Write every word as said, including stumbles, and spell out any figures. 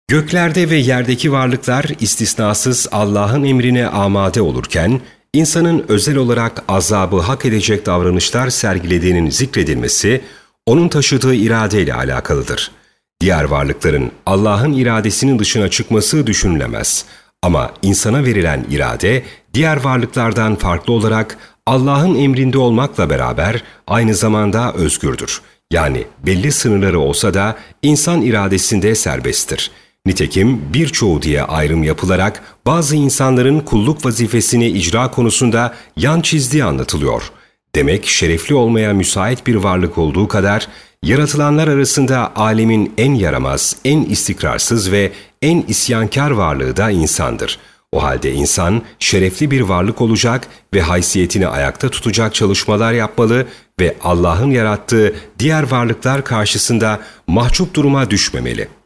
Göklerde ve yerdeki varlıklar istisnasız Allah'ın emrine amade olurken, insanın özel olarak azabı hak edecek davranışlar sergilediğinin zikredilmesi, onun taşıdığı iradeyle alakalıdır. Diğer varlıkların Allah'ın iradesinin dışına çıkması düşünülemez. Ama insana verilen irade, diğer varlıklardan farklı olarak Allah'ın emrinde olmakla beraber aynı zamanda özgürdür. Yani belli sınırları olsa da insan iradesinde serbesttir. Nitekim birçoğu diye ayrım yapılarak bazı insanların kulluk vazifesini icra konusunda yan çizdiği anlatılıyor. Demek şerefli olmaya müsait bir varlık olduğu kadar, yaratılanlar arasında alemin en yaramaz, en istikrarsız ve en isyankar varlığı da insandır. O halde insan şerefli bir varlık olacak ve haysiyetini ayakta tutacak çalışmalar yapmalı ve Allah'ın yarattığı diğer varlıklar karşısında mahcup duruma düşmemeli.